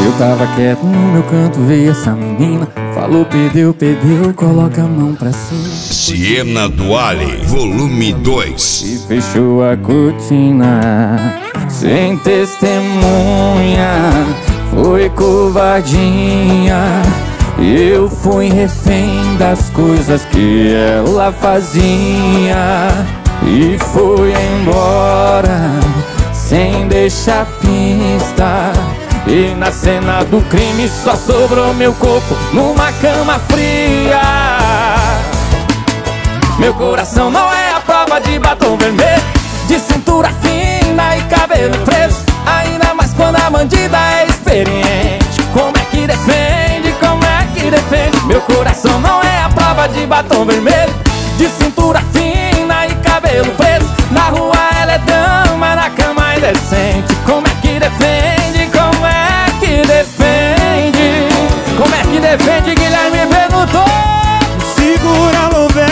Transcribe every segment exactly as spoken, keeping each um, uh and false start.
Eu tava quieto no meu canto, veio essa menina, falou, perdeu, perdeu, coloca a mão pra cima. Siena Duale, volume dois. E fechou a cortina, sem testemunha, foi covardia. Eu fui refém das coisas que ela fazia e foi embora sem deixar pista. E na cena do crime só sobrou meu corpo numa cama fria. Meu coração não é a prova de batom vermelho, de cintura fina e cabelo preso, ainda mais quando a bandida é experiente. Como é que defende, como é que defende? Meu coração não é a prova de batom vermelho, de cintura fina e cabelo preso. Na rua ela é dama, na cama é indecente. Como é que defende, como é que defende? Como é que defende, Guilherme perguntou. Segura, Louvé.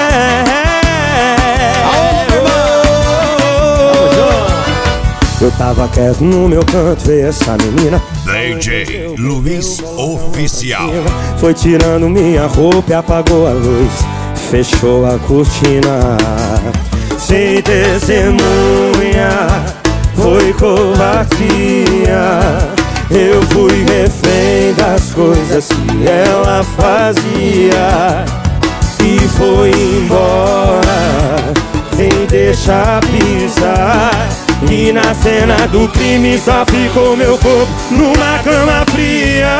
Eu tava quieto no meu canto, veio essa menina, D J Luiz Oficial. foi tirando minha roupa e apagou a luz, fechou a cortina. Sem testemunha, foi covardia. Eu fui refém das coisas que ela fazia e foi embora sem deixar pisar. E na cena do crime só ficou meu corpo numa cama fria.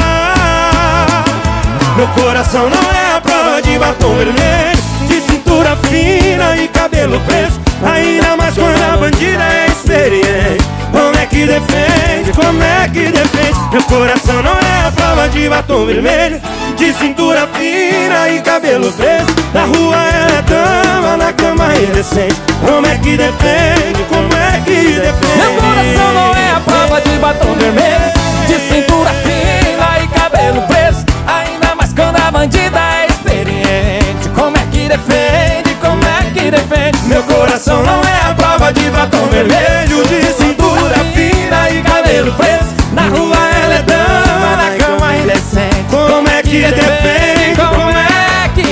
Meu coração não é a prova de batom vermelho, de cintura fina e cabelo preso, ainda mais quando a bandida é experiente. Como é que defende, como é que defende? Meu coração não é a prova de batom vermelho, de cintura fina e cabelo preso. Na rua ela é dama, na cama é indecente. Como é que defende, como é que defende? Meu coração não é a prova de batom vermelho, de cintura fina e cabelo preso, ainda mais quando a bandida é experiente. Como é que defende, como é que defende? Meu coração não é a prova de batom vermelho, de cintura fina e cabelo preso. Na rua ela é dama, na cama é indecente. Como é que defende, como é que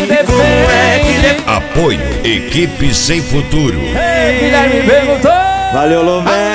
defende? Apoio Equipe Sem Futuro. Ei, Guilherme perguntou. Valeu, Louvé.